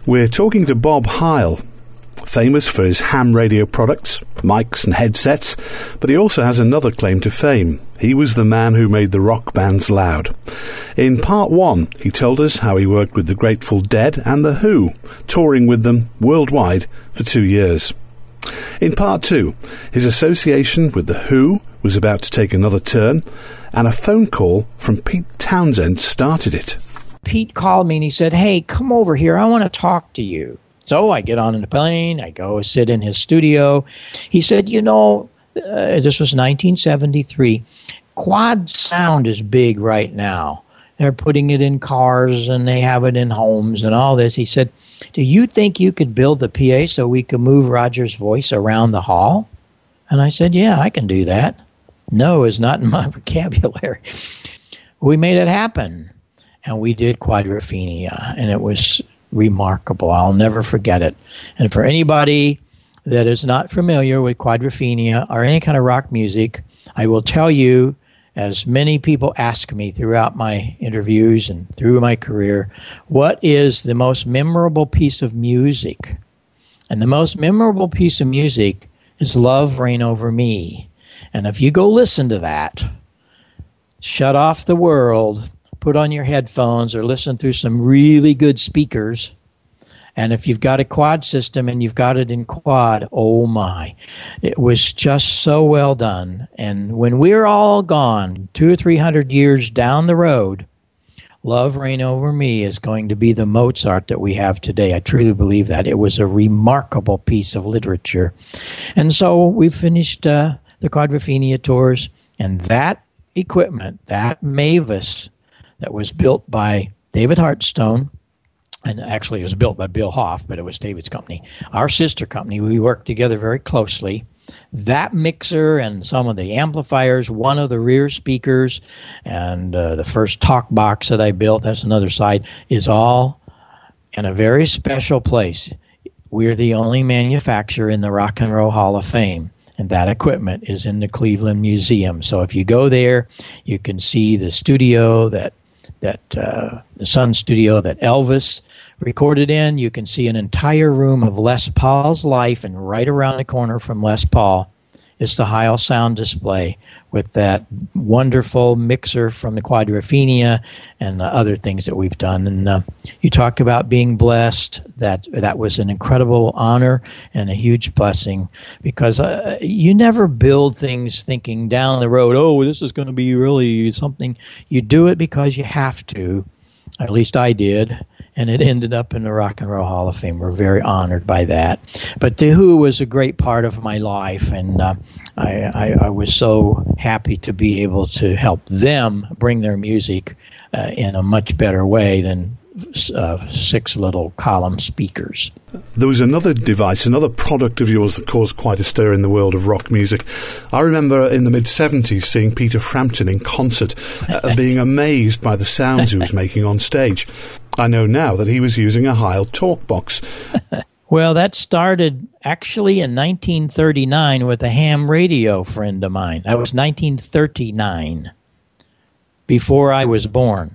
We're talking to Bob Heil, famous for his ham radio products, mics and headsets, but he also has another claim to fame. He was the man who made the rock bands loud. In part 1, he told us how he worked with the Grateful Dead and The Who, touring with them worldwide for 2 years. In part 2, his association with The Who was about to take another turn, and a phone call from Pete Townshend started it. Pete called me and he said, "Hey, come over here. I want to talk to you." So I get on the plane. I go sit in his studio. He said, this was 1973. Quad sound is big right now. They're putting it in cars and they have it in homes and all this. He said, "Do you think you could build the PA so we could move Roger's voice around the hall?" And I said, "Yeah, I can do that." No is not in my vocabulary. We made it happen. And we did Quadrophenia, and it was remarkable. I'll never forget it. And for anybody that is not familiar with Quadrophenia or any kind of rock music, I will tell you, as many people ask me throughout my interviews and through my career, what is the most memorable piece of music? And the most memorable piece of music is Love Reign Over Me. And if you go listen to that, shut off the world, put on your headphones or listen through some really good speakers. And if you've got a quad system and you've got it in quad, oh my, it was just so well done. And when we're all gone, 200 or 300 years down the road, Love Reign Over Me is going to be the Mozart that we have today. I truly believe that. It was a remarkable piece of literature. And so we finished the Quadrophenia tours, and that equipment, that Mavis, that was built by David Hartstone, and actually it was built by Bill Hoff, but it was David's company. Our sister company, we worked together very closely. That mixer and some of the amplifiers, one of the rear speakers, and the first talk box that I built, that's another side, is all in a very special place. We're the only manufacturer in the Rock and Roll Hall of Fame. And that equipment is in the Cleveland Museum. So if you go there, you can see the studio the Sun studio that Elvis recorded in. You can see an entire room of Les Paul's life, and right around the corner from Les Paul is the Heil sound display with that wonderful mixer from the Quadrophenia and the other things that we've done. And you talk about being blessed. That was an incredible honor and a huge blessing, because you never build things thinking down the road, oh, this is going to be really something. You do it because you have to. At least I did. And it ended up in the Rock and Roll Hall of Fame. We're very honored by that. But The Who was a great part of my life, and I was so happy to be able to help them bring their music in a much better way than 6 little column speakers. There was another device, another product of yours that caused quite a stir in the world of rock music. I remember in the mid-70s seeing Peter Frampton in concert, being amazed by the sounds he was making on stage. I know now that he was using a Heil Talkbox. Well, that started actually in 1939 with a ham radio friend of mine. That was 1939, before I was born,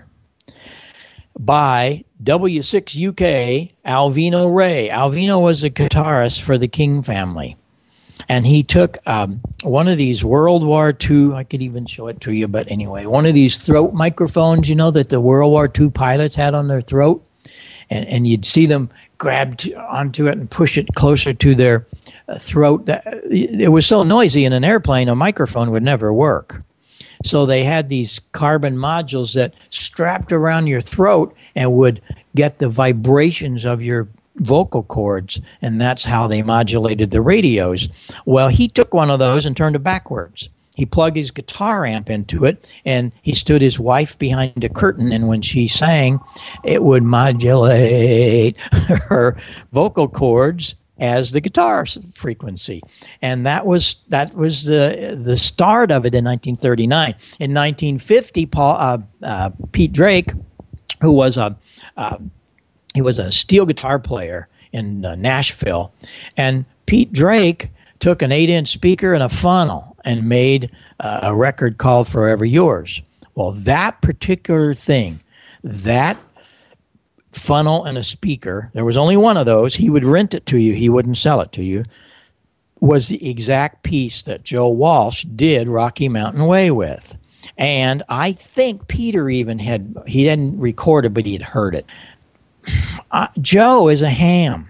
by W6UK Alvino Ray. Alvino was a guitarist for the King family. And he took one of these World War II, I could even show it to you, but anyway, one of these throat microphones, that the World War II pilots had on their throat. And you'd see them grab onto it and push it closer to their throat. It was so noisy in an airplane, a microphone would never work. So they had these carbon modules that strapped around your throat and would get the vibrations of your vocal cords, and that's how they modulated the radios. Well, he took one of those and turned it backwards. He plugged his guitar amp into it, and he stood his wife behind a curtain, and when she sang, it would modulate her vocal cords as the guitar frequency. And that was the start of it in 1939. In 1950, Pete Drake, who was he was a steel guitar player in Nashville, and Pete Drake took an 8-inch speaker and a funnel and made a record called Forever Yours. Well, that particular thing, that funnel and a speaker. There was only one of those. He would rent it to you. He wouldn't sell it to you. Was the exact piece that Joe Walsh did Rocky Mountain Way with. And I think Peter even he didn't record it, but he had heard it. Joe is a ham,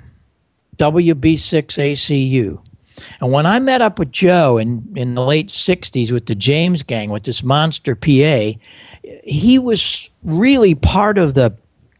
WB6ACU. And when I met up with Joe in the late 60s with the James Gang, with this monster PA, he was really part of the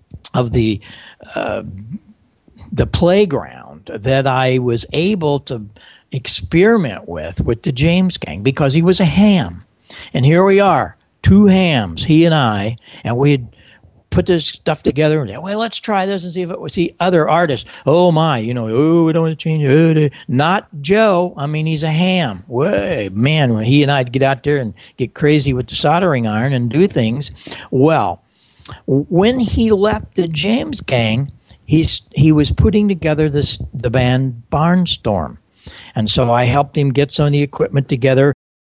playground that I was able to experiment with the James Gang, because he was a ham. And here we are, two hams, he and I, and we'd put this stuff together and say, well, let's try this and see if it was the other artists. Oh my, we don't want to change it. Not Joe. I mean, he's a ham. Way, man, when he and I'd get out there and get crazy with the soldering iron and do things. Well, when he left the James Gang, he was putting together the band Barnstorm. And so I helped him get some of the equipment together.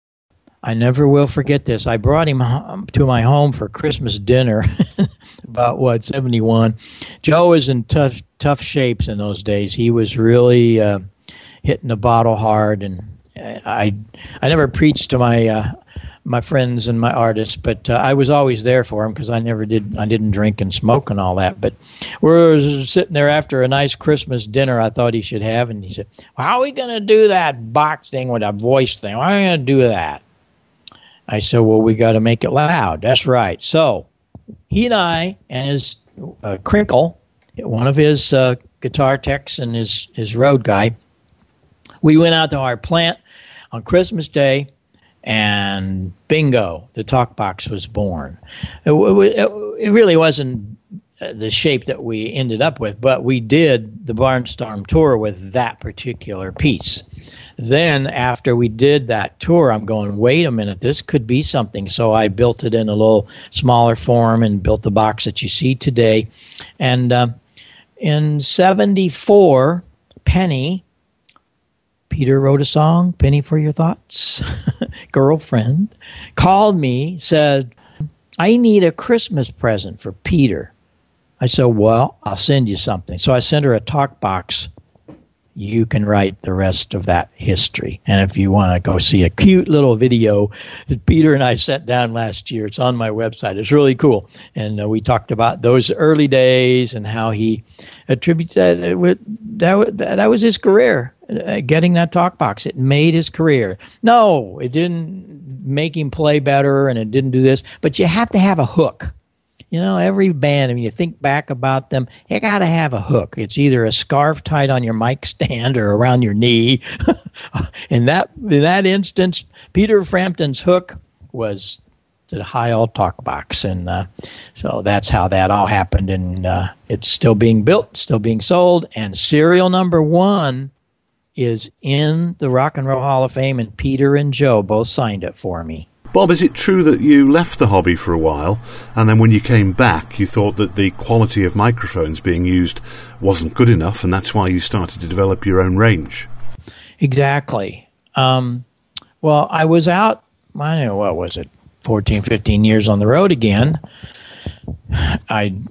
I never will forget this. I brought him to my home for Christmas dinner about, 71. Joe was in tough shapes in those days. He was really hitting the bottle hard. And I never preached to my friends and my artists, but I was always there for him, because I didn't drink and smoke and all that. But we're sitting there after a nice Christmas dinner I thought he should have, and he said, well, how are we going to do that box thing with a voice thing? How are we going to do that? I said, well, we got to make it loud. That's right. So he and I and his Crinkle, one of his guitar techs and his road guy, we went out to our plant on Christmas Day, and bingo, the talk box was born. It really wasn't the shape that we ended up with, but we did the Barnstorm tour with that particular piece. Then after we did that tour, I'm going, wait a minute, this could be something. So I built it in a little smaller form and built the box that you see today. And in 74, Penny, Peter wrote a song, Penny for Your Thoughts, girlfriend, called me, said, I need a Christmas present for Peter. I said, well, I'll send you something. So I sent her a talk box. You can write the rest of that history. And if you want to go see a cute little video that Peter and I sat down last year, it's on my website. It's really cool. And we talked about those early days and how he attributes that. That was his career, getting that talk box. It made his career. No, it didn't make him play better, and it didn't do this. But you have to have a hook. Every band, I mean, you think back about them, you got to have a hook. It's either a scarf tied on your mic stand or around your knee. in that instance, Peter Frampton's hook was the Heil talk box. And so that's how that all happened. And it's still being built, still being sold. And serial number 1 is in the Rock and Roll Hall of Fame, and Peter and Joe both signed it for me. Bob, is it true that you left the hobby for a while, and then when you came back, you thought that the quality of microphones being used wasn't good enough, and that's why you started to develop your own range? Exactly. Well, I was out, I don't know, what was it, 14, 15 years on the road again. I'd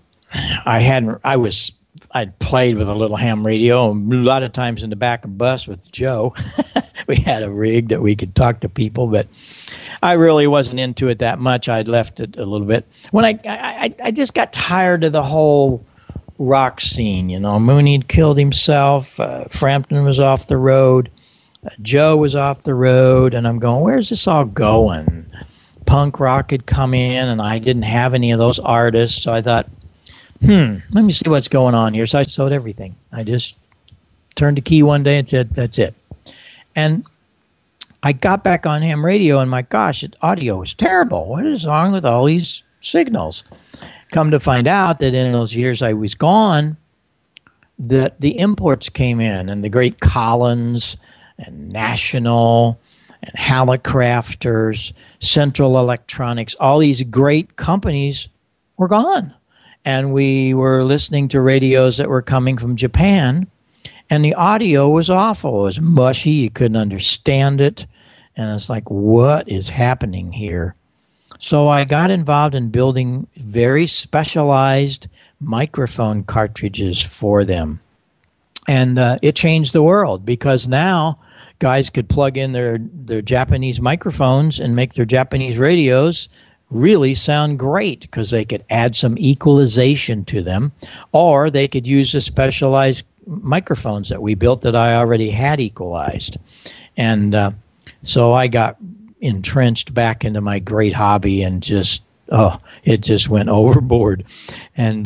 played with a little ham radio, a lot of times in the back of a bus with Joe. We had a rig that we could talk to people, but I really wasn't into it that much. I'd left it a little bit. When I just got tired of the whole rock scene. Mooney had killed himself. Frampton was off the road. Joe was off the road. And I'm going, where's this all going? Punk rock had come in, and I didn't have any of those artists. So I thought, let me see what's going on here. So I sold everything. I just turned the key one day and said, that's it. And I got back on ham radio, and my gosh, audio was terrible. What is wrong with all these signals? Come to find out that in those years I was gone, that the imports came in, and the great Collins and National and Hallicrafters, Central Electronics, all these great companies were gone. And we were listening to radios that were coming from Japan, and the audio was awful. It was mushy. You couldn't understand it. And it's like, what is happening here? So I got involved in building very specialized microphone cartridges for them. And it changed the world, because now guys could plug in their Japanese microphones and make their Japanese radios really sound great, because they could add some equalization to them, or they could use the specialized microphones that we built that I already had equalized. And so I got entrenched back into my great hobby, and it just went overboard. And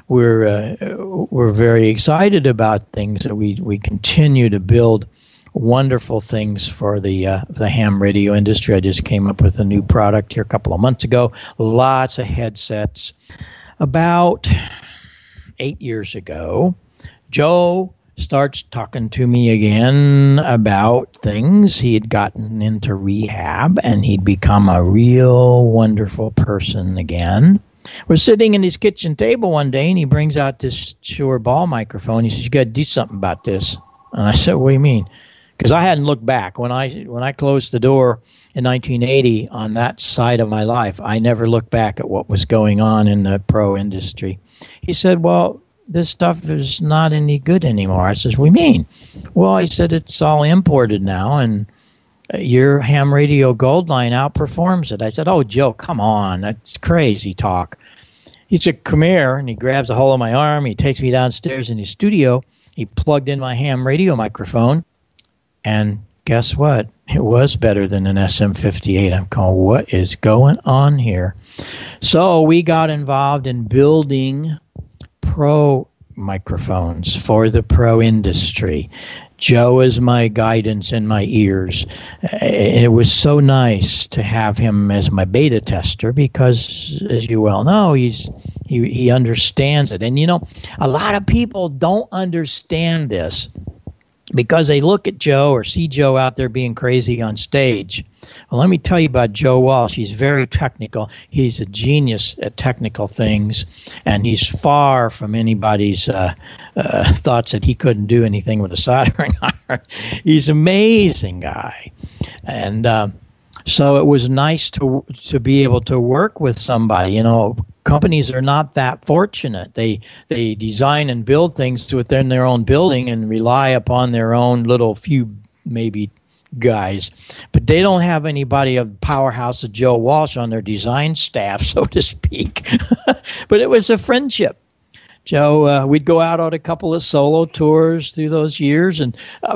we're very excited about things that we continue to build wonderful things for the ham radio industry. I just came up with a new product here a couple of months ago. Lots of headsets. About 8 years ago, Joe starts talking to me again about things. He had gotten into rehab, and he'd become a real wonderful person again. We're sitting in his kitchen table one day, and he brings out this Shure Ball microphone. He says, "You got to do something about this." And I said, "What do you mean?" Because I hadn't looked back. When I closed the door in 1980 on that side of my life, I never looked back at what was going on in the pro industry. He said, "Well, this stuff is not any good anymore." I says, "What do you mean?" "Well," he said, "it's all imported now, and your ham radio gold line outperforms it." I said, "Oh, Joe, come on. That's crazy talk." He said, "Come here," and he grabs a hold of my arm. He takes me downstairs in his studio. He plugged in my ham radio microphone, and guess what? It was better than an SM58. I'm going, what is going on here? So we got involved in building pro microphones for the pro industry. Joe is my guidance in my ears. It was so nice to have him as my beta tester, because, as you well know, he understands it. And, you know, a lot of people don't understand this, because they look at Joe or see Joe out there being crazy on stage. Well, let me tell you about Joe Walsh. He's very technical. He's a genius at technical things, and he's far from anybody's thoughts that he couldn't do anything with a soldering iron. He's an amazing guy. And so it was nice to be able to work with somebody. You know, companies are not that fortunate. They design and build things within their own building and rely upon their own little few maybe guys, but they don't have anybody of powerhouse of Joe Walsh on their design staff, so to speak. But it was a friendship. Joe, we'd go out on a couple of solo tours through those years, and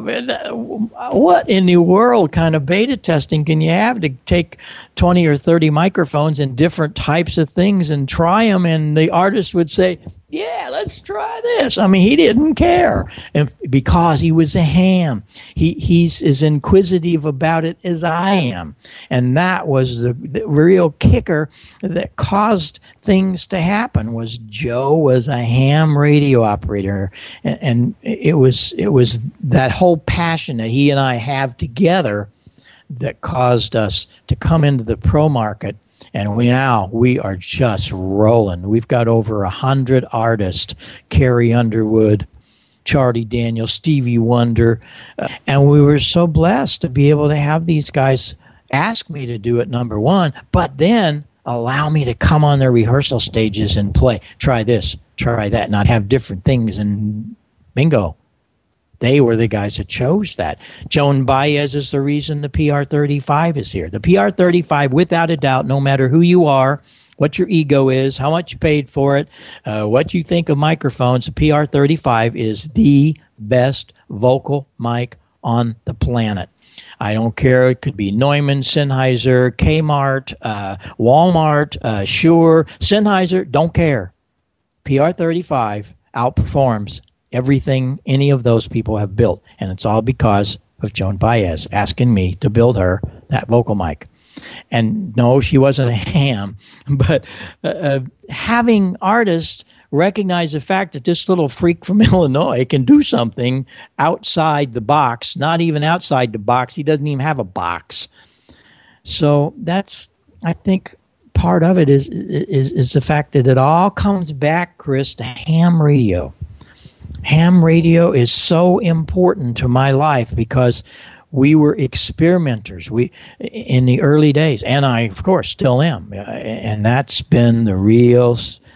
what in the world kind of beta testing can you have to take 20 or 30 microphones and different types of things and try them? And the artist would say, "Yeah, let's try this." I mean, he didn't care, and because he was a ham. He's as inquisitive about it as I am, and that was the real kicker that caused things to happen. Was Joe was a ham radio operator, and it was that whole passion that he and I have together that caused us to come into the pro market. And we are just rolling. We've got over 100 artists: Carrie Underwood, Charlie Daniels, Stevie Wonder. And we were so blessed to be able to have these guys ask me to do it, number one, but then allow me to come on their rehearsal stages and play. Try this, try that, not have different things. And bingo. They were the guys that chose that. Joan Baez is the reason the PR35 is here. The PR35, without a doubt, no matter who you are, what your ego is, how much you paid for it, what you think of microphones, the PR35 is the best vocal mic on the planet. I don't care. It could be Neumann, Sennheiser, Kmart, Walmart, Shure, Sennheiser, don't care. PR35 outperforms everything any of those people have built, and it's all because of Joan Baez asking me to build her that vocal mic. And no, she wasn't a ham, but having artists recognize the fact that this little freak from Illinois can do something outside the box, not even outside the box. He doesn't even have a box. So that's, I think, part of it is the fact that it all comes back, Chris, to ham radio. Ham radio is so important to my life because we were experimenters. We in the early days, and I, of course, still am. And that's been the real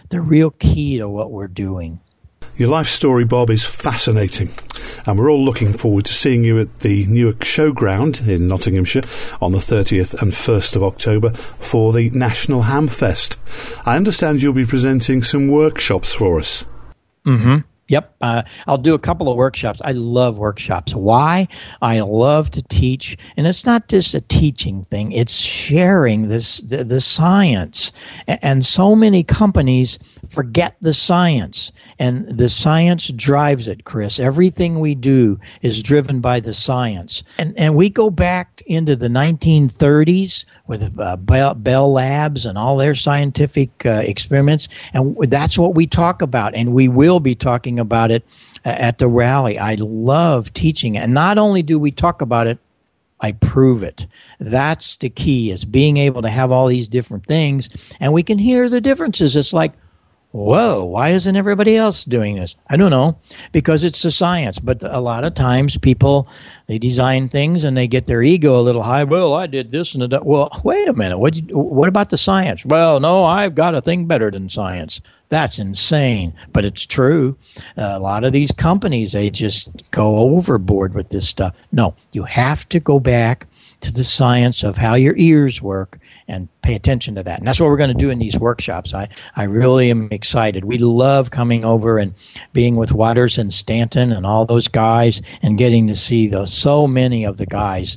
the real key to what we're doing. Your life story, Bob, is fascinating, and we're all looking forward to seeing you at the Newark Showground in Nottinghamshire on the 30th and 1st of October for the National Ham Fest. I understand you'll be presenting some workshops for us. Mm-hmm. Yep. I'll do a couple of workshops. I love workshops. Why? I love to teach. And it's not just a teaching thing. It's sharing the science. And so many companies forget the science. And the science drives it, Chris. Everything we do is driven by the science. And we go back into the 1930s with Bell Labs and all their scientific experiments. And that's what we talk about. And we will be talking about it at the rally. I love teaching it. And not only do we talk about it, I prove it. That's the key, is being able to have all these different things. And we can hear the differences. It's like, whoa, why isn't everybody else doing this? I don't know, because it's the science. But a lot of times people, they design things and they get their ego a little high. Well, I did this and that. Well, wait a minute. What about the science? Well, no, I've got a thing better than science. That's insane, but it's true. A lot of these companies, they just go overboard with this stuff. No, you have to go back to the science of how your ears work and pay attention to that. And that's what we're going to do in these workshops. I really am excited. We love coming over and being with Waters and Stanton and all those guys and getting to see so many of the guys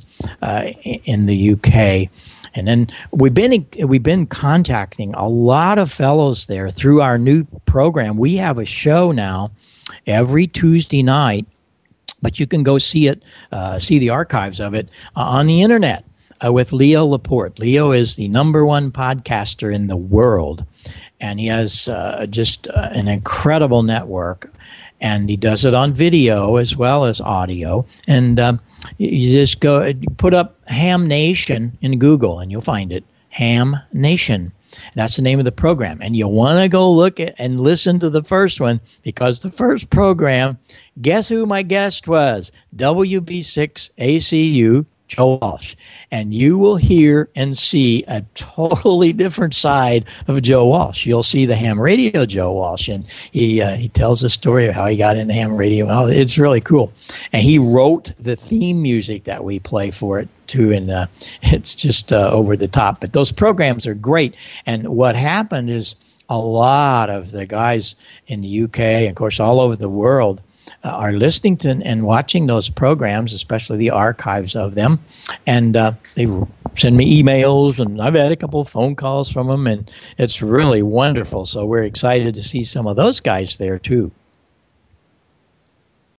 in the UK. And then we've been contacting a lot of fellows there through our new program. We have a show now every Tuesday night, but you can go see it, see the archives of it on the internet with Leo Laporte. Leo is the #1 podcaster in the world, and he has just an incredible network. And he does it on video as well as audio. And you just go put up Ham Nation in Google and you'll find it. Ham Nation. That's the name of the program. And you want to go look at and listen to the first one, because the first program, guess who my guest was? WB6 ACU Joe Walsh. And you will hear and see a totally different side of Joe Walsh. You'll see the ham radio Joe Walsh, and he tells the story of how he got into ham radio. And all. It's really cool. And he wrote the theme music that we play for it too, and it's just over the top. But those programs are great. And what happened is a lot of the guys in the UK, and of course all over the world, are listening to and watching those programs, especially the archives of them. And they send me emails, and I've had a couple of phone calls from them, and it's really wonderful. So we're excited to see some of those guys there too.